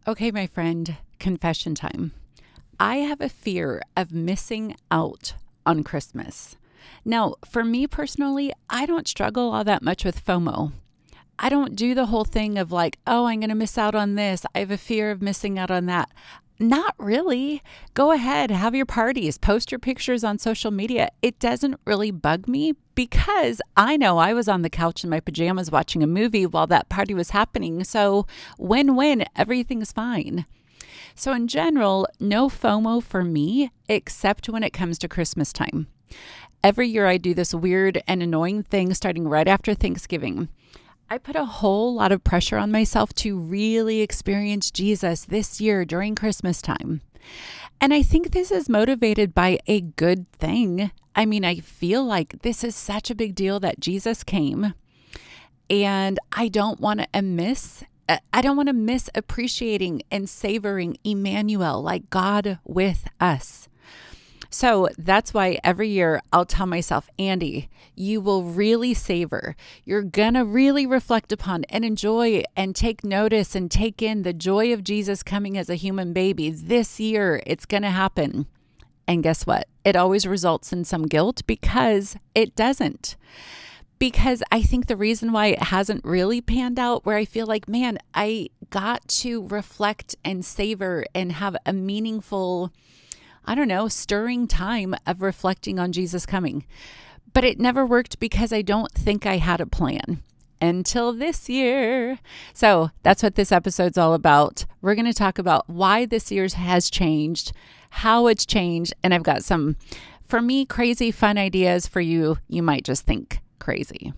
Okay, my friend, confession time. I have a fear of missing out on Christmas. Now, for me personally, I don't struggle all that much with FOMO. I don't do the whole thing of like, oh, I'm going to miss out on this. I have a fear of missing out on that. Not really. Go ahead, have your parties, post your pictures on social media. It doesn't really bug me because I know I was on the couch in my pajamas watching a movie while that party was happening. So win-win, everything's fine. So in general, no FOMO for me, except when it comes to Christmas time. Every year I do this weird and annoying thing starting right after Thanksgiving. I put a whole lot of pressure on myself to really experience Jesus this year during Christmas time. And I think this is motivated by a good thing. I mean, I feel like this is such a big deal that Jesus came, and I don't want to miss appreciating and savoring Emmanuel, like God with us. So that's why every year I'll tell myself, Andy, you will really savor. You're going to really reflect upon and enjoy and take notice and take in the joy of Jesus coming as a human baby. This year, it's going to happen. And guess what? It always results in some guilt because it doesn't. Because I think the reason why it hasn't really panned out, where I feel like, man, I got to reflect and savor and have a meaningful, stirring time of reflecting on Jesus coming. But it never worked because I don't think I had a plan until this year. So that's what this episode's all about. We're going to talk about why this year's has changed, how it's changed, and I've got some, for me, crazy fun ideas for you. You might just think crazy.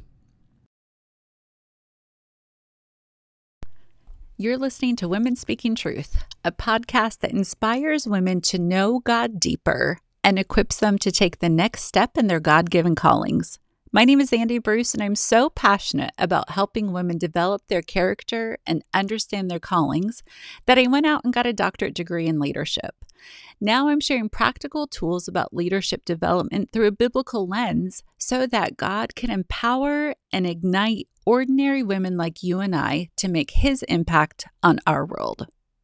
You're listening to Women Speaking Truth, a podcast that inspires women to know God deeper and equips them to take the next step in their God-given callings. My name is Andy Bruce, and I'm so passionate about helping women develop their character and understand their callings that I went out and got a doctorate degree in leadership. Now I'm sharing practical tools about leadership development through a biblical lens so that God can empower and ignite ordinary women like you and I to make His impact on our world.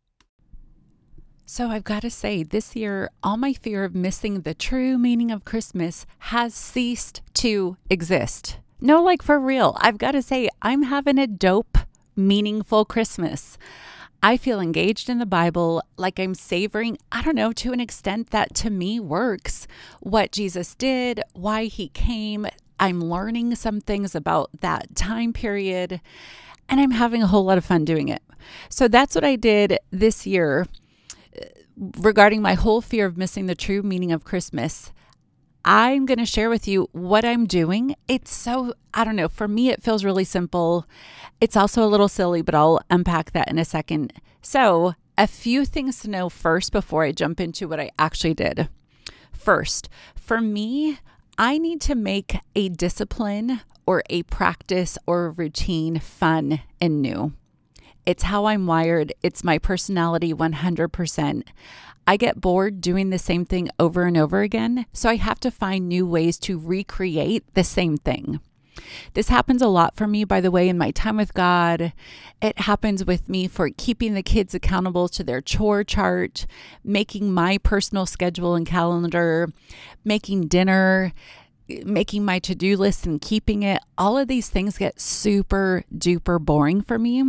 So I've got to say, this year, all my fear of missing the true meaning of Christmas has ceased to exist. No, like for real. I've got to say, I'm having a dope, meaningful Christmas. I feel engaged in the Bible, like I'm savoring, to an extent that to me works. What Jesus did, why He came. I'm learning some things about that time period, and I'm having a whole lot of fun doing it. So that's what I did this year regarding my whole fear of missing the true meaning of Christmas. I'm going to share with you what I'm doing. It's so, for me, it feels really simple. It's also a little silly, but I'll unpack that in a second. So a few things to know first before I jump into what I actually did. First, for me, I need to make a discipline or a practice or a routine fun and new. It's how I'm wired. It's my personality 100%. I get bored doing the same thing over and over again, so I have to find new ways to recreate the same thing. This happens a lot for me, by the way, in my time with God. It happens with me for keeping the kids accountable to their chore chart, making my personal schedule and calendar, making dinner, making my to-do list and keeping it. All of these things get super duper boring for me.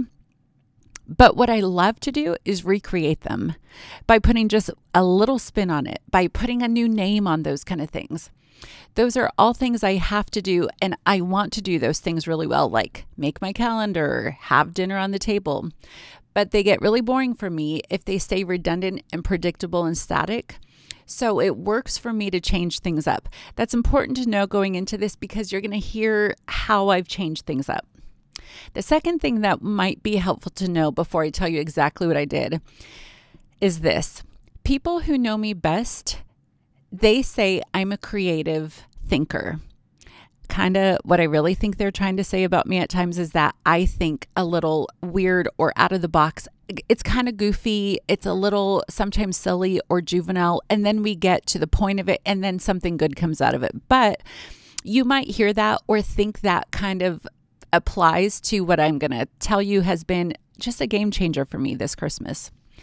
But what I love to do is recreate them by putting just a little spin on it, by putting a new name on those kind of things. Those are all things I have to do, and I want to do those things really well, like make my calendar, have dinner on the table. But they get really boring for me if they stay redundant and predictable and static. So it works for me to change things up. That's important to know going into this because you're going to hear how I've changed things up. The second thing that might be helpful to know before I tell you exactly what I did is this. People who know me best, they say I'm a creative thinker. Kind of what I really think they're trying to say about me at times is that I think a little weird or out of the box. It's kind of goofy. It's a little sometimes silly or juvenile. And then we get to the point of it and then something good comes out of it. But you might hear that or think that kind of applies to what I'm going to tell you has been just a game changer for me this Christmas.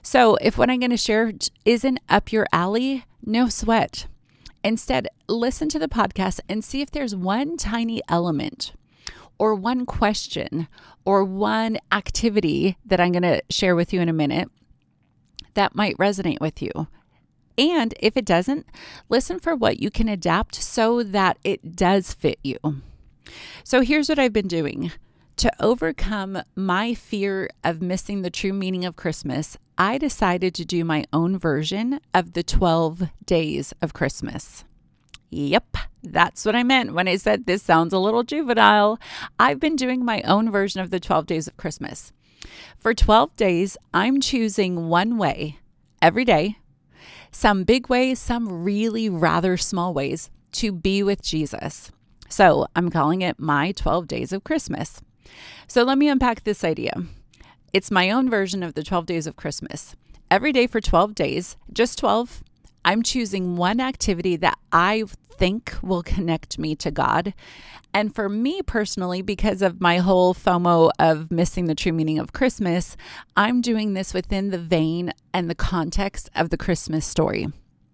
So if what I'm going to share isn't up your alley, no sweat. Instead, listen to the podcast and see if there's one tiny element or one question or one activity that I'm going to share with you in a minute that might resonate with you. And if it doesn't, listen for what you can adapt so that it does fit you. So here's what I've been doing. To overcome my fear of missing the true meaning of Christmas, I decided to do my own version of the 12 days of Christmas. Yep, that's what I meant when I said this sounds a little juvenile. I've been doing my own version of the 12 days of Christmas. For 12 days, I'm choosing one way every day, some big ways, some really rather small ways to be with Jesus. So I'm calling it my 12 days of Christmas. So let me unpack this idea. It's my own version of the 12 days of Christmas. Every day for 12 days, just 12, I'm choosing one activity that I think will connect me to God. And for me personally, because of my whole FOMO of missing the true meaning of Christmas, I'm doing this within the vein and the context of the Christmas story.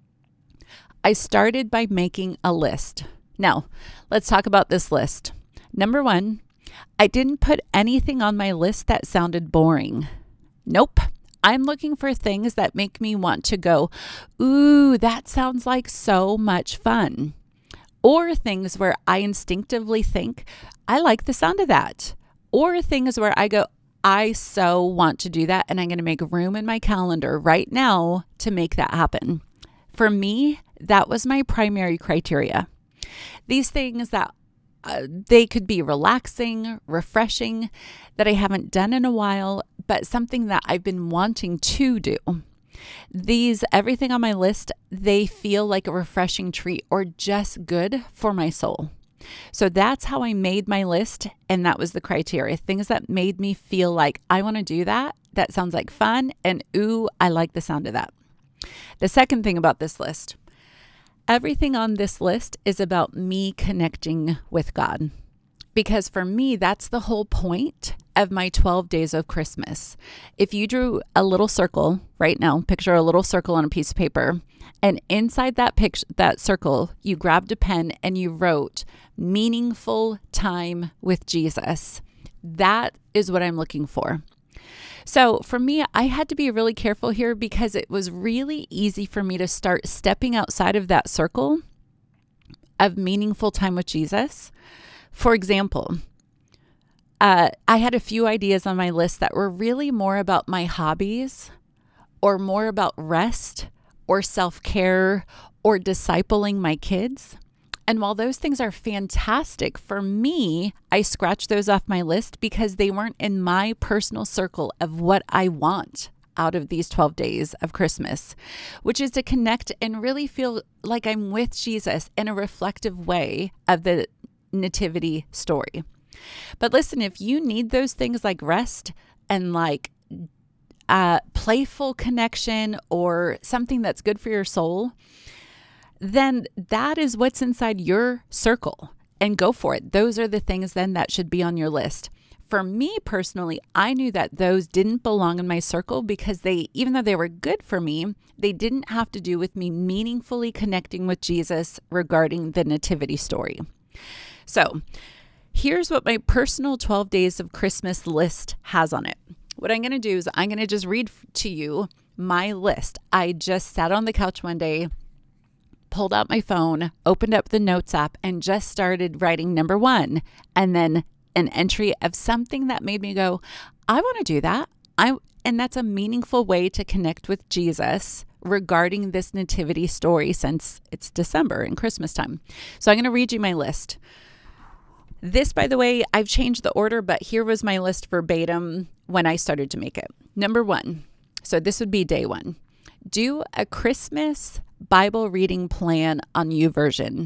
I started by making a list. Now, let's talk about this list. Number one, I didn't put anything on my list that sounded boring. Nope. I'm looking for things that make me want to go, ooh, that sounds like so much fun. Or things where I instinctively think, I like the sound of that. Or things where I go, I so want to do that, and I'm going to make room in my calendar right now to make that happen. For me, that was my primary criteria. These things that they could be relaxing, refreshing, that I haven't done in a while, but something that I've been wanting to do. Everything on my list, they feel like a refreshing treat or just good for my soul. So that's how I made my list, and that was the criteria. Things that made me feel like I want to do that. That sounds like fun, and ooh, I like the sound of that. The second thing about this list, everything on this list is about me connecting with God. Because for me, that's the whole point of my 12 days of Christmas. If you drew a little circle right now, picture a little circle on a piece of paper, and inside that circle, you grabbed a pen and you wrote meaningful time with Jesus. That is what I'm looking for. So for me, I had to be really careful here because it was really easy for me to start stepping outside of that circle of meaningful time with Jesus. For example, I had a few ideas on my list that were really more about my hobbies or more about rest or self-care or discipling my kids. And while those things are fantastic, for me, I scratched those off my list because they weren't in my personal circle of what I want out of these 12 days of Christmas, which is to connect and really feel like I'm with Jesus in a reflective way of the nativity story. But listen, if you need those things like rest and like playful connection or something that's good for your soul, then that is what's inside your circle, and go for it. Those are the things then that should be on your list. For me personally, I knew that those didn't belong in my circle because even though they were good for me, they didn't have to do with me meaningfully connecting with Jesus regarding the nativity story. So here's what my personal 12 days of Christmas list has on it. What I'm going to do is I'm going to just read to you my list. I just sat on the couch one day, pulled out my phone, opened up the notes app, and just started writing number one, and then an entry of something that made me go, I want to do that. And that's a meaningful way to connect with Jesus regarding this nativity story since it's December and Christmas time. So I'm going to read you my list. This, by the way, I've changed the order, but here was my list verbatim when I started to make it. Number one, so this would be day one. Do a Christmas Bible reading plan on YouVersion.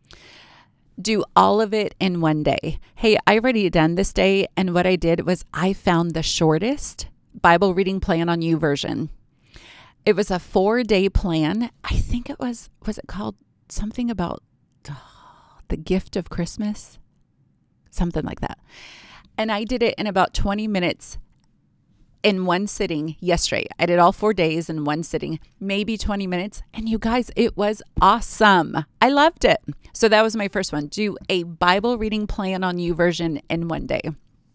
Do all of it in one day. Hey, I already done this day, and what I did was I found the shortest Bible reading plan on YouVersion. It was a 4-day plan. I think it was it called something about the gift of Christmas? Something like that. And I did it in about 20 minutes in one sitting yesterday. I did all 4 days in one sitting, maybe 20 minutes. And you guys, it was awesome. I loved it. So that was my first one. Do a Bible reading plan on YouVersion in one day.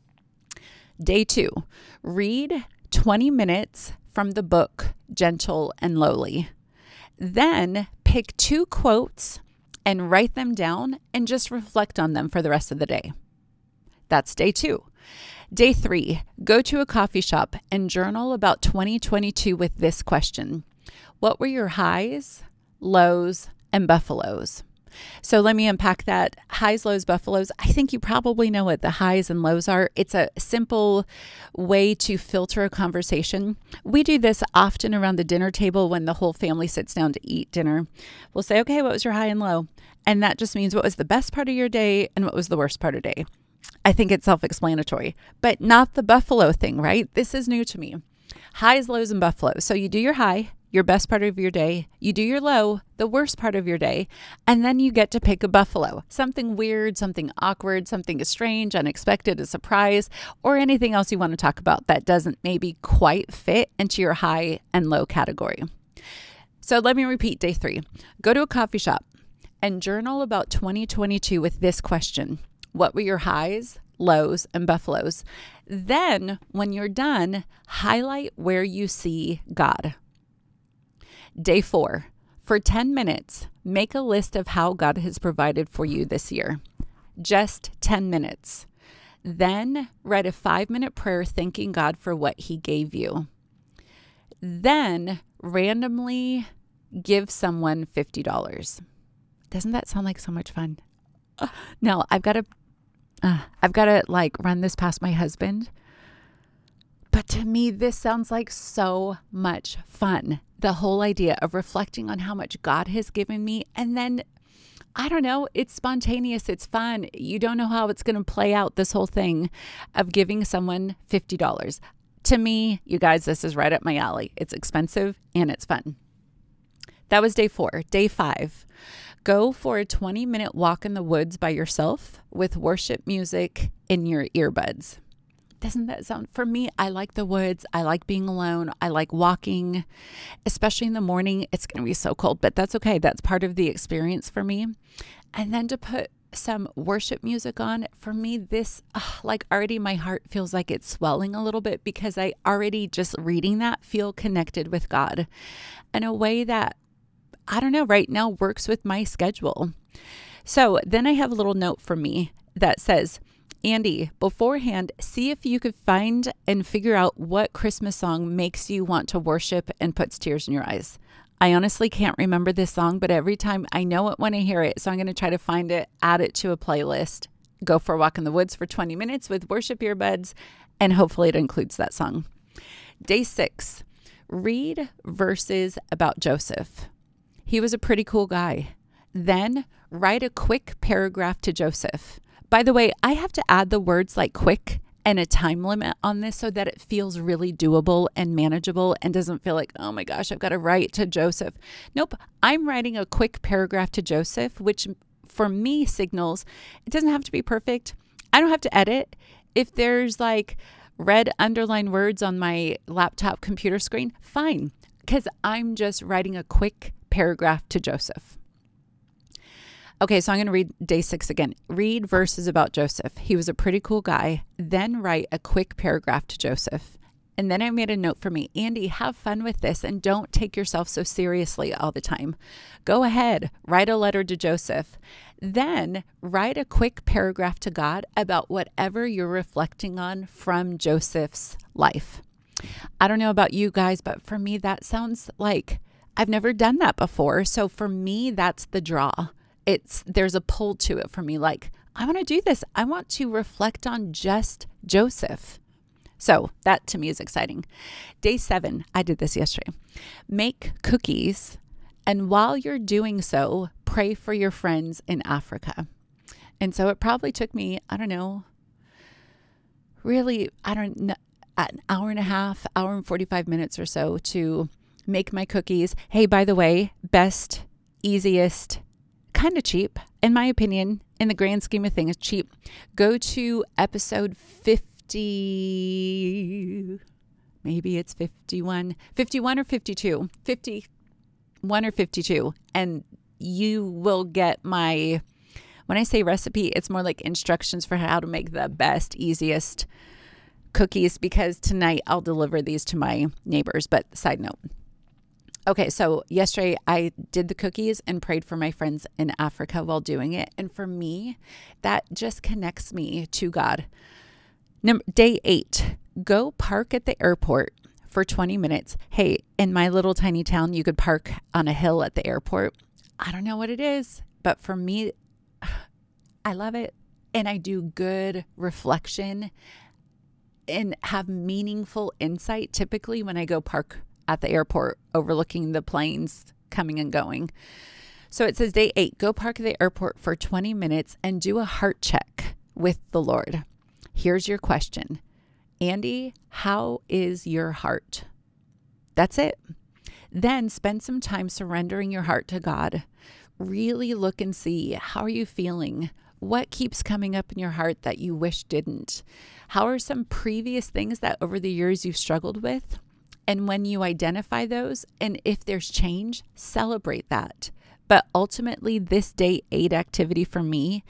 Day 2, read 20 minutes from the book Gentle and Lowly. Then pick 2 quotes and write them down and just reflect on them for the rest of the day. That's day 2. Day 3, go to a coffee shop and journal about 2022 with this question. What were your highs, lows, and buffaloes? So let me unpack that. Highs, lows, buffaloes. I think you probably know what the highs and lows are. It's a simple way to filter a conversation. We do this often around the dinner table when the whole family sits down to eat dinner. We'll say, okay, what was your high and low? And that just means what was the best part of your day and what was the worst part of your day. I think it's self-explanatory, but not the buffalo thing, right? This is new to me. Highs, lows, and buffaloes. So you do your high, your best part of your day. You do your low, the worst part of your day. And then you get to pick a buffalo, something weird, something awkward, something strange, unexpected, a surprise, or anything else you want to talk about that doesn't maybe quite fit into your high and low category. So let me repeat day 3. Go to a coffee shop and journal about 2022 with this question. What were your highs, lows, and buffaloes? Then when you're done, highlight where you see God. Day 4, for 10 minutes, make a list of how God has provided for you this year. Just 10 minutes. Then write a 5-minute prayer thanking God for what he gave you. Then randomly give someone $50. Doesn't that sound like so much fun? Now I've got to like run this past my husband. But to me, this sounds like so much fun. The whole idea of reflecting on how much God has given me. And then, I don't know, it's spontaneous. It's fun. You don't know how it's going to play out, this whole thing of giving someone $50. To me, you guys, this is right up my alley. It's expensive and it's fun. That was day 4. Day 5. Go for a 20-minute walk in the woods by yourself with worship music in your earbuds. Doesn't that sound, for me, I like the woods. I like being alone. I like walking, especially in the morning. It's going to be so cold, but that's okay. That's part of the experience for me. And then to put some worship music on, for me, this, like already my heart feels like it's swelling a little bit because I already just reading that feel connected with God in a way that, I don't know, right now works with my schedule. So then I have a little note from me that says, Andy, beforehand, see if you could find and figure out what Christmas song makes you want to worship and puts tears in your eyes. I honestly can't remember this song, but every time I know it when I hear it. So I'm going to try to find it, add it to a playlist, go for a walk in the woods for 20 minutes with worship earbuds, and hopefully it includes that song. Day 6, read verses about Joseph. He was a pretty cool guy. Then write a quick paragraph to Joseph. By the way, I have to add the words like quick and a time limit on this so that it feels really doable and manageable and doesn't feel like, oh my gosh, I've got to write to Joseph. Nope, I'm writing a quick paragraph to Joseph, which for me signals it doesn't have to be perfect. I don't have to edit. If there's like red underlined words on my laptop computer screen, fine, because I'm just writing a quick paragraph to Joseph. Okay, so I'm going to read day 6 again. Read verses about Joseph. He was a pretty cool guy. Then write a quick paragraph to Joseph. And then I made a note for me, Andy, have fun with this and don't take yourself so seriously all the time. Go ahead, write a letter to Joseph. Then write a quick paragraph to God about whatever you're reflecting on from Joseph's life. I don't know about you guys, but for me, that sounds like I've never done that before. So for me, that's the draw. There's a pull to it for me. Like, I want to do this. I want to reflect on just Joseph. So that to me is exciting. Day 7, I did this yesterday. Make cookies. And while you're doing so, pray for your friends in Africa. And so it probably took me, an hour and a half, hour and 45 minutes or so to make my cookies. Hey, by the way, best, easiest, kind of cheap, in my opinion, in the grand scheme of things, cheap. Go to episode 50, maybe it's 51 or 52, 51 or 52. And you will get when I say recipe, it's more like instructions for how to make the best, easiest cookies, because tonight I'll deliver these to my neighbors. But side note. Okay, so yesterday I did the cookies and prayed for my friends in Africa while doing it. And for me, that just connects me to God. Day 8, go park at the airport for 20 minutes. Hey, in my little tiny town, you could park on a hill at the airport. I don't know what it is, but for me, I love it. And I do good reflection and have meaningful insight typically when I go park at the airport overlooking the planes coming and going. So it says day 8, go park at the airport for 20 minutes and do a heart check with the Lord. Here's your question. Andy, how is your heart? That's it. Then spend some time surrendering your heart to God. Really look and see, how are you feeling? What keeps coming up in your heart that you wish didn't? How are some previous things that over the years you've struggled with? And when you identify those, and if there's change, celebrate that. But ultimately, this day 8 activity for me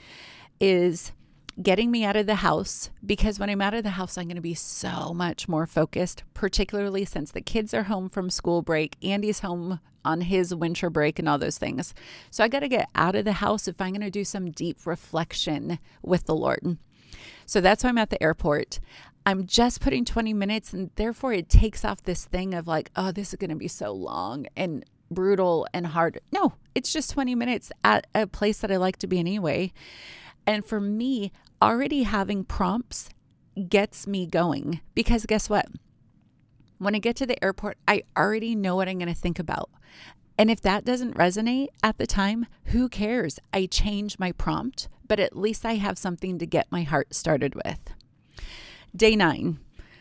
is getting me out of the house, because when I'm out of the house, I'm going to be so much more focused, particularly since the kids are home from school break. Andy's home on his winter break and all those things. So I got to get out of the house if I'm going to do some deep reflection with the Lord. So that's why I'm at the airport. I'm just putting 20 minutes, and therefore it takes off this thing of like, oh, this is going to be so long and brutal and hard. No, it's just 20 minutes at a place that I like to be in anyway. And for me, already having prompts gets me going, because guess what? When I get to the airport, I already know what I'm going to think about. And if that doesn't resonate at the time, who cares? I change my prompt, but at least I have something to get my heart started with. Day 9,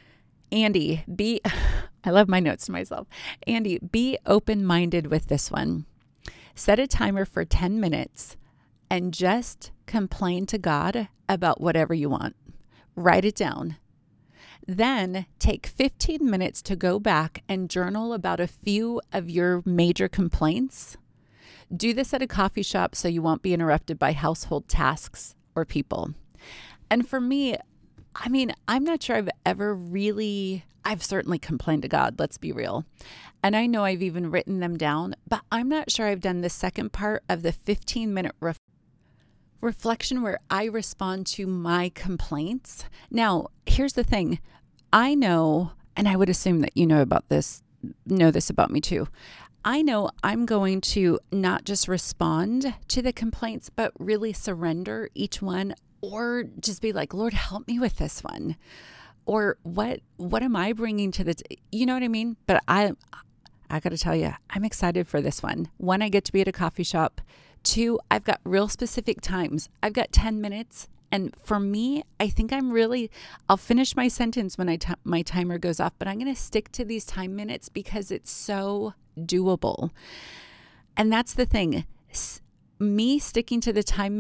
Andy, I love my notes to myself. Andy, be open-minded with this one. Set a timer for 10 minutes and just complain to God about whatever you want. Write it down. Then take 15 minutes to go back and journal about a few of your major complaints. Do this at a coffee shop so you won't be interrupted by household tasks or people. And for me, I mean, I'm not sure I've certainly complained to God, let's be real. And I know I've even written them down, but I'm not sure I've done the second part of the 15-minute reflection where I respond to my complaints. Now, here's the thing. I know, and I would assume that you know this about me too. I know I'm going to not just respond to the complaints, but really surrender each one, or just be like, Lord, help me with this one. Or what am I bringing to you know what I mean? But I got to tell you, I'm excited for this one. 1, I get to be at a coffee shop. 2, I've got real specific times. I've got 10 minutes. And for me, I think I'll finish my sentence when my timer goes off, but I'm going to stick to these time minutes because it's so doable. And that's the thing. Me sticking to the time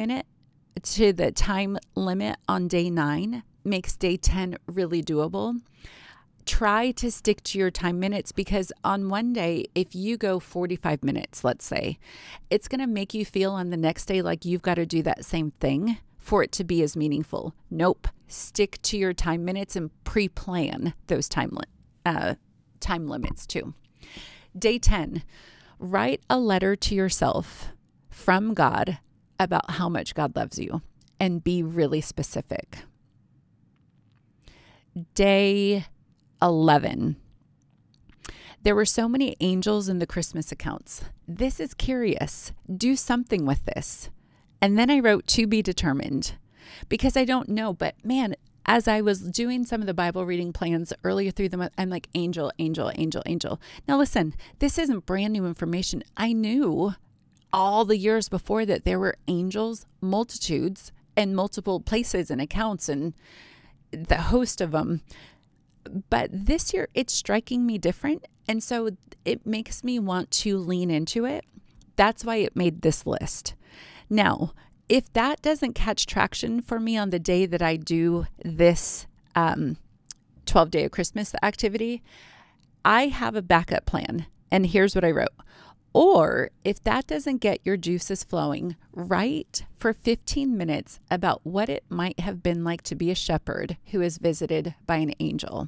limit on day 9 makes day 10 really doable. Try to stick to your time minutes, because on one day, if you go 45 minutes, let's say, it's going to make you feel on the next day like you've got to do that same thing for it to be as meaningful. Nope. Stick to your time minutes and pre-plan those time limits too. Day 10, write a letter to yourself from God about how much God loves you, and be really specific. Day 11. There were so many angels in the Christmas accounts. This is curious. Do something with this. And then I wrote to be determined, because I don't know, but man, as I was doing some of the Bible reading plans earlier through the month, I'm like, angel, angel, angel, angel. Now listen, this isn't brand new information. I knew all the years before that there were angels, multitudes, and multiple places and accounts and the host of them. But this year it's striking me different. And so it makes me want to lean into it. That's why it made this list. Now, if that doesn't catch traction for me on the day that I do this 20 12-day of Christmas activity, I have a backup plan. And here's what I wrote. Or if that doesn't get your juices flowing, write for 15 minutes about what it might have been like to be a shepherd who is visited by an angel.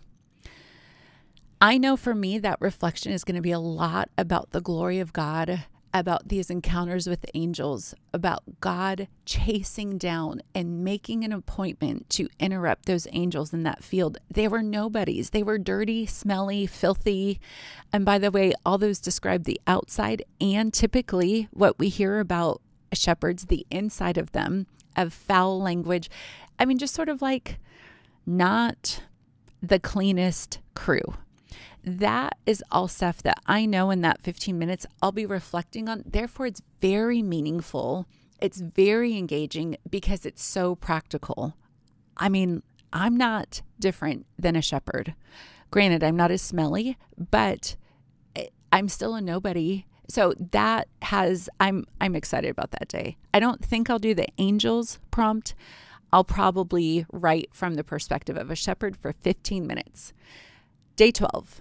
I know for me that reflection is going to be a lot about the glory of God, about these encounters with angels, about God chasing down and making an appointment to interrupt those angels in that field. They were nobodies. They were dirty, smelly, filthy. And by the way, all those describe the outside and typically what we hear about shepherds, the inside of them, of foul language. I mean, just sort of like not the cleanest crew. That is all stuff that I know in that 15 minutes I'll be reflecting on. Therefore, it's very meaningful. It's very engaging because it's so practical. I mean, I'm not different than a shepherd. Granted, I'm not as smelly, but I'm still a nobody. So I'm excited about that day. I don't think I'll do the angels prompt. I'll probably write from the perspective of a shepherd for 15 minutes. Day 12.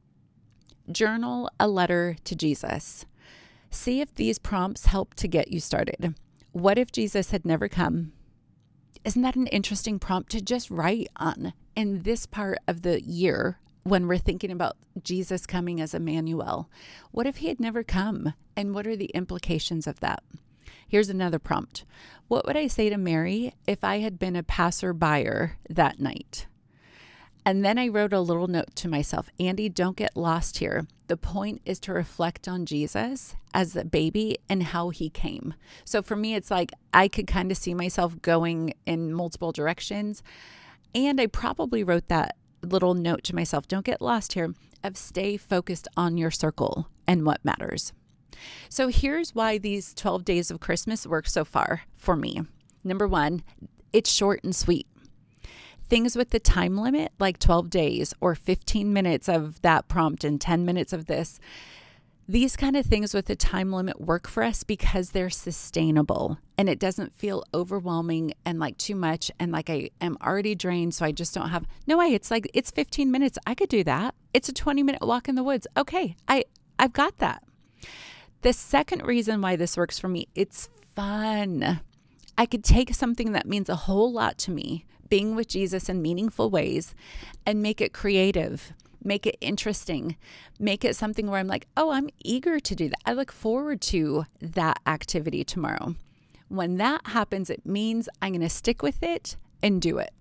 Journal a letter to Jesus. See if these prompts help to get you started. What if Jesus had never come? Isn't that an interesting prompt to just write on in this part of the year when we're thinking about Jesus coming as Emmanuel? What if he had never come? And what are the implications of that? Here's another prompt. What would I say to Mary if I had been a passerby that night? And then I wrote a little note to myself, Andy, don't get lost here. The point is to reflect on Jesus as a baby and how he came. So for me, it's like I could kind of see myself going in multiple directions. And I probably wrote that little note to myself, don't get lost here, of stay focused on your circle and what matters. So here's why these 12 days of Christmas work so far for me. Number one, it's short and sweet. Things with the time limit, like 12 days or 15 minutes of that prompt and 10 minutes of this, these kind of things with the time limit work for us because they're sustainable and it doesn't feel overwhelming and like too much and like I am already drained, so I just don't have, no way, it's like, it's 15 minutes. I could do that. It's a 20-minute walk in the woods. Okay, I've got that. The second reason why this works for me, it's fun. I could take something that means a whole lot to me, being with Jesus in meaningful ways, and make it creative, make it interesting, make it something where I'm like, oh, I'm eager to do that. I look forward to that activity tomorrow. When that happens, it means I'm going to stick with it and do it.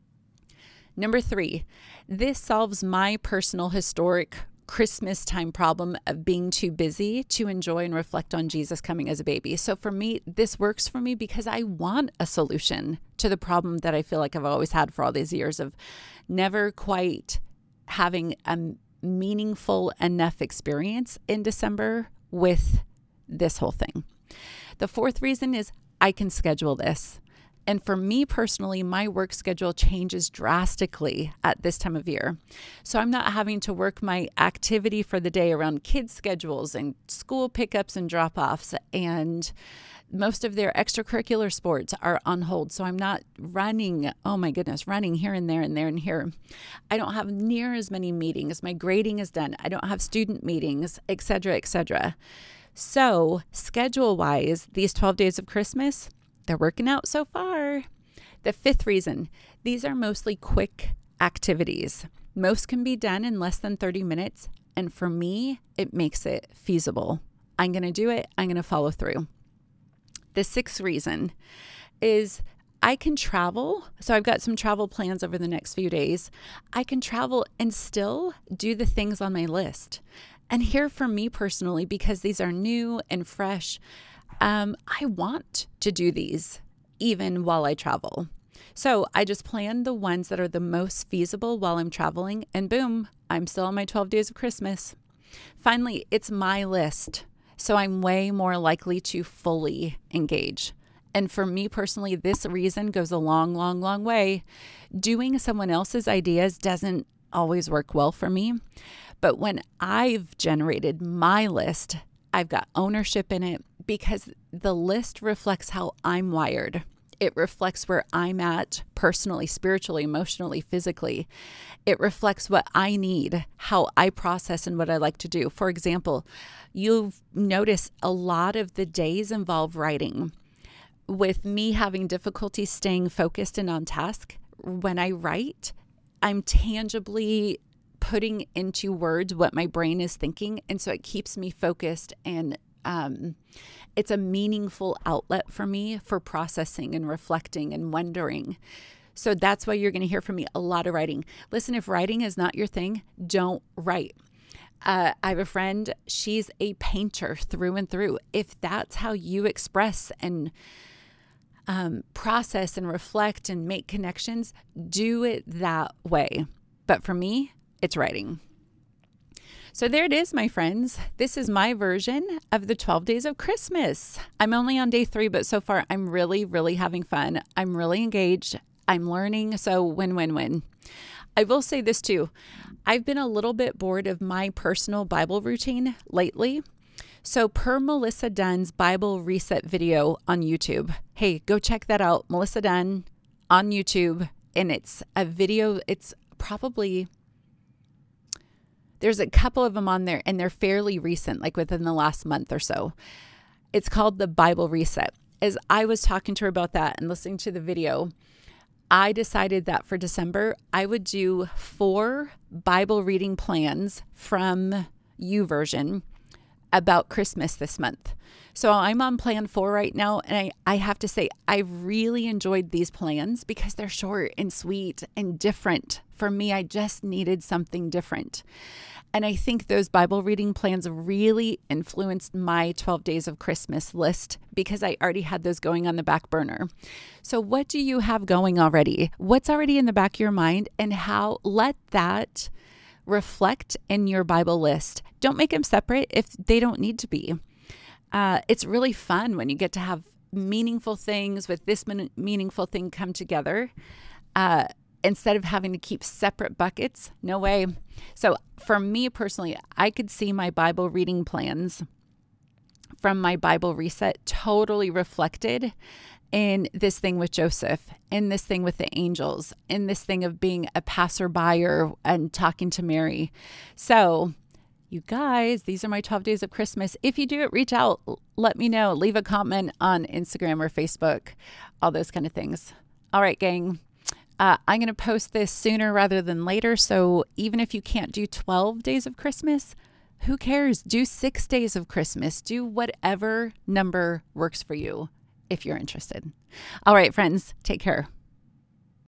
Number 3, this solves my personal historic Christmas time problem of being too busy to enjoy and reflect on Jesus coming as a baby. So for me, this works for me because I want a solution to the problem that I feel like I've always had for all these years of never quite having a meaningful enough experience in December with this whole thing. The fourth reason is I can schedule this. And for me personally, my work schedule changes drastically at this time of year. So I'm not having to work my activity for the day around kids' schedules and school pickups and drop-offs. And most of their extracurricular sports are on hold. So I'm not running, oh my goodness, running here and there and there and here. I don't have near as many meetings. My grading is done. I don't have student meetings, et cetera, et cetera. So schedule-wise, these 12 days of Christmas, they're working out so far. The fifth reason, these are mostly quick activities. Most can be done in less than 30 minutes. And for me, it makes it feasible. I'm going to do it. I'm going to follow through. The sixth reason is I can travel. So I've got some travel plans over the next few days. I can travel and still do the things on my list. And here for me personally, because these are new and fresh, I want to do these even while I travel. So I just plan the ones that are the most feasible while I'm traveling, and boom, I'm still on my 12 days of Christmas. Finally, it's my list, so I'm way more likely to fully engage. And for me personally, this reason goes a long, long, long way. Doing someone else's ideas doesn't always work well for me. But when I've generated my list, I've got ownership in it because the list reflects how I'm wired. It reflects where I'm at personally, spiritually, emotionally, physically. It reflects what I need, how I process, and what I like to do. For example, you've noticed a lot of the days involve writing. With me having difficulty staying focused and on task, when I write, I'm tangibly putting into words what my brain is thinking. And so it keeps me focused, and it's a meaningful outlet for me for processing and reflecting and wondering. So that's why you're going to hear from me a lot of writing. Listen, if writing is not your thing, don't write. I have a friend, she's a painter through and through. If that's how you express and process and reflect and make connections, do it that way. But for me, it's writing. So there it is, my friends. This is my version of the 12 days of Christmas. I'm only on day 3, but so far I'm really, really having fun. I'm really engaged. I'm learning. So win. I will say this too. I've been a little bit bored of my personal Bible routine lately. So per Melissa Dunn's Bible Reset video on YouTube, hey, go check that out. Melissa Dunn on YouTube. And it's a video. It's probably... There's a couple of them on there, and they're fairly recent, like within the last month or so. It's called the Bible Reset. As I was talking to her about that and listening to the video, I decided that for December, I would do 4 Bible reading plans from YouVersion about Christmas this month. So I'm on plan 4 right now. And I have to say, I really enjoyed these plans because they're short and sweet and different. For me, I just needed something different. And I think those Bible reading plans really influenced my 12 days of Christmas list because I already had those going on the back burner. So what do you have going already? What's already in the back of your mind, and how let that reflect in your Bible list. Don't make them separate if they don't need to be. It's really fun when you get to have meaningful things with this meaningful thing come together. Instead of having to keep separate buckets. No way. So for me personally, I could see my Bible reading plans from my Bible Reset totally reflected in this thing with Joseph, in this thing with the angels, in this thing of being a passerby and talking to Mary. So you guys, these are my 12 days of Christmas. If you do it, reach out, let me know, leave a comment on Instagram or Facebook, all those kind of things. All right, gang. I'm going to post this sooner rather than later. So even if you can't do 12 days of Christmas, who cares? Do 6 days of Christmas. Do whatever number works for you if you're interested. All right, friends, take care.